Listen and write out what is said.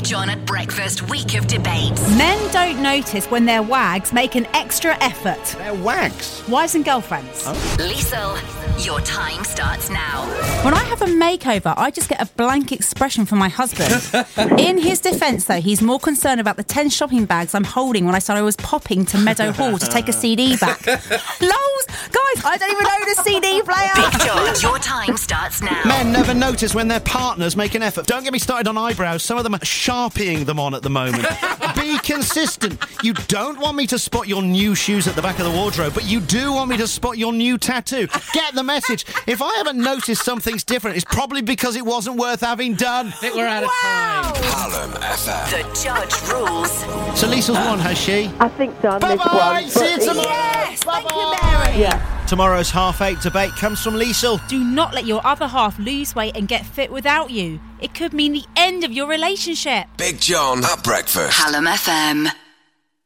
John at Breakfast week of debates. Men don't notice when their wags make an extra effort. They're wags. Wives and girlfriends. Oh. Liesl, your time starts now. When I have a makeover, I just get a blank expression from my husband. In his defence, though, he's more concerned about the 10 shopping bags I'm holding when I said I was popping to Meadow Hall to take a CD back. Lols! Guys, I don't even own a CD player! Big George, your time starts now. Men never notice when their partners make an effort. Don't get me started on eyebrows. Some of them are sharpieing them on at the moment. Be consistent. You don't want me to spot your new shoes at the back of the wardrobe, but you do want me to spot your new tattoo. Get the message. If I haven't noticed something's different, it's probably because it wasn't worth having done. I think we're out of time. Hallam FM. The judge rules. So Liesl's won, has she? I think so. Bye-bye. See you tomorrow. Yes, thank you, Bye-bye. Mary. Yeah. Tomorrow's 8:30 debate comes from Liesl. Do not let your other half lose weight and get fit without you. It could mean the end of your relationship. Big John at Breakfast. Hallam FM.